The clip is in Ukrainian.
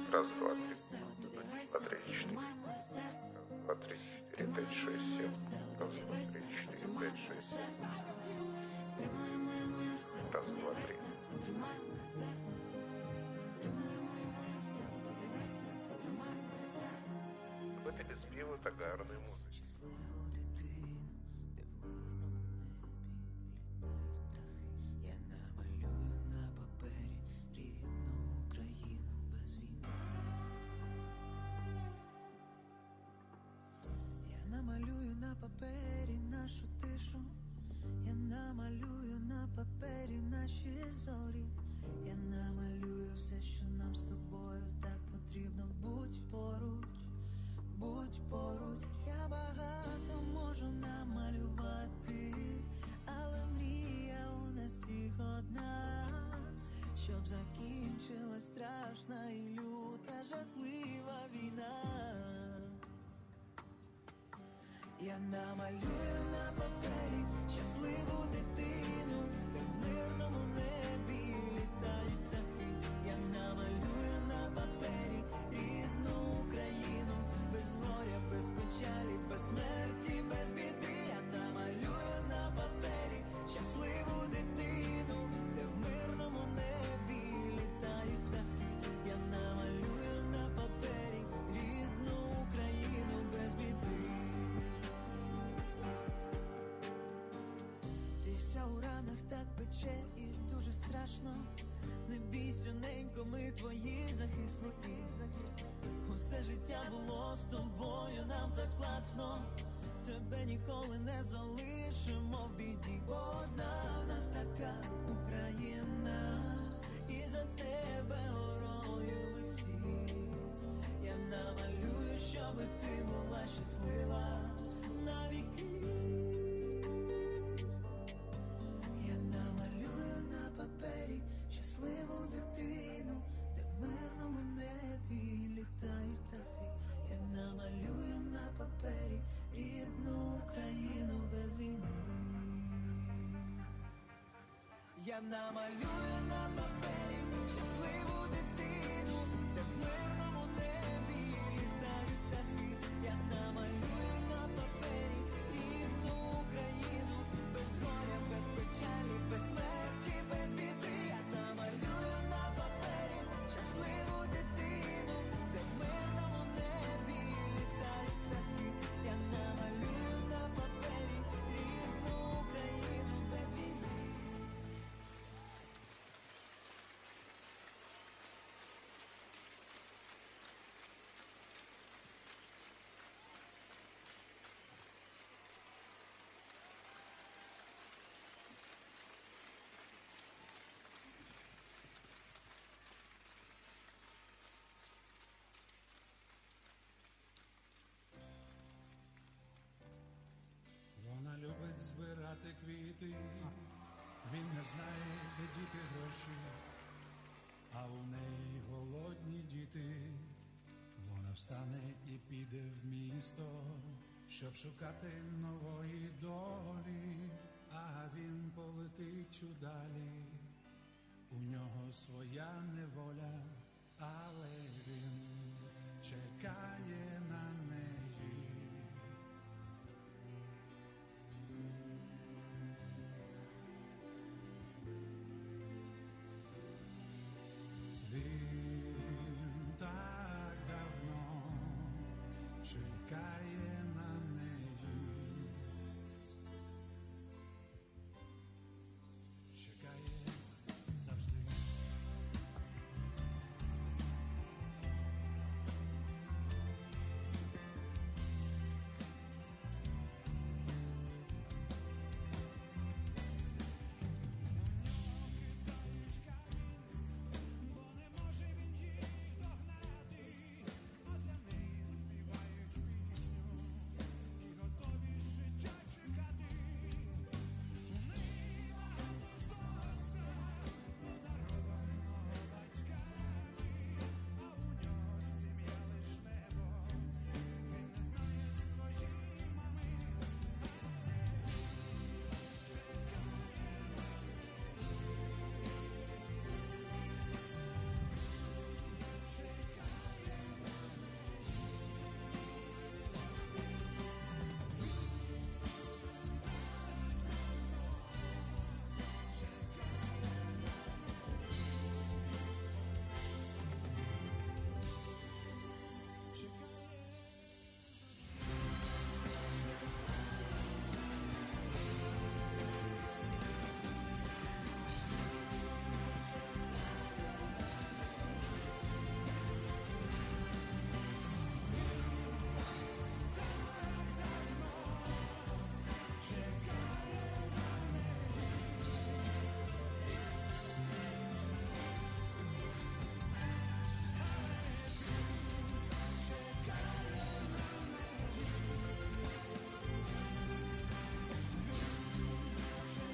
Раз, два, три. Два, три, четыре. Раз, два, три, четыре, пять, шесть, семь. Раз, два, три, четыре, пять, шесть, семь. Раз, два, три. Любителі співу та гарної музики. Намалюю на папері нашу тишу, я намалюю на папері наші зорі, я намалюю все, що нам з тобою так потрібно. Будь поруч, я багато можу намалювати, але мрія у нас всіх одна, щоб закінчилась страшна і люта жахлива війна. Я намалюю на папері щасливу дитину, де в мирному небі літають птахи. Я намалюю на папері рідну Україну, без горя, без печалі, без смерті, без біди. Я намалюю на папері щасливу дитину, де в мирному небі літають птахи. Я намалюю на папері рідну Україну, без біди. Вся у ранах так пече і дуже страшно. Не бійся, ненько, ми твої захисники. Усе життя було з тобою, нам так класно. Тебе ніколи не залишимо в біді. Бо одна в нас така Україна, і за тебе горою ми всі. Я намалюю, щоби ти була щаслива навіки. Папері щасливу дитину, де в мирному небі літають птахи. Я намалюю на папері рідну Україну без війни. Я намалюю на папері щасливу дитину, де в мирному небі літають птахи. Я намалюю на папері рідну Україну, без горя, без печалі, без смерті, без біди. Я намалюю на папері щасливу дитину, де в мирному небі літають птахи. Я намалюю на папері рідну Україну без війни. Вона любить збирати квіти, він не знає, де діти гроші, а у неї голодні діти. Вона встане і піде в місто, щоб шукати нової долі, а він полетить удалі. У нього своя неволя, але